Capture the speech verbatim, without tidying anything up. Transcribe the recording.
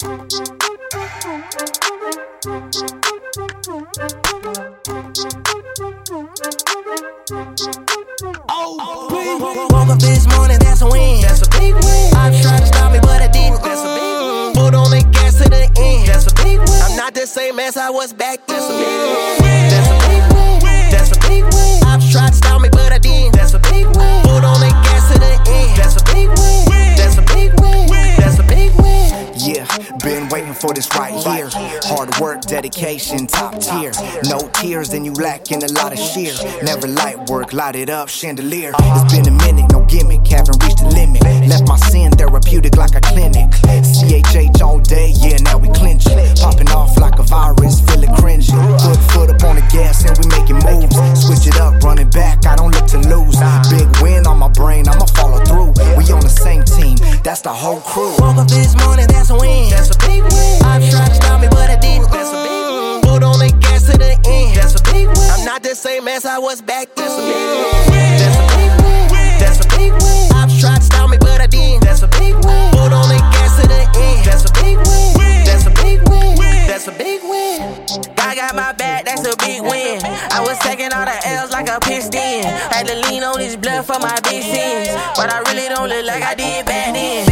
Oh, woke up this morning, that's a win. That's a big win. I tried to stop me, but I didn't. That's a big win. Put on the gas to the end. That's a big win. I'm not the same as I was back. That's a big win. That's a big win. That's a big win. I tried to stop me, but I didn't. That's a big win. Put on the gas to the end. That's a big win. That's a big win. That's a big win. Yeah, been waiting for this right here. Hard work, dedication, top tier. No tears, then you lacking a lot of sheer. Never light work, light it up, chandelier. It's been a minute, no gimmick, haven't reached the limit. Left my sin therapeutic like a clinic. C H H all day, yeah, now we clinching. Popping off like a virus, feeling cringing. Put foot up on the gas and we making moves. Switch it up, running back, I don't look to lose. Big win on my brain, I'ma follow through. We on the same team, that's the whole crew. Woke up this morning, that's a win. That's a big win. I tried to stop me, but I didn't. That's a big win. Put on the gas to the end. That's a big win. I'm not the same as I was back. That's a big win. That's a big win. That's a big win. I tried to stop me, but I didn't. That's a big win. Put on the gas to the end. That's a big win. That's a big win. That's a big win. I got my back, that's a big win. I was taking all the L's like a piston. Had to lean on this blood for my big sins, but I really don't look like I did back then.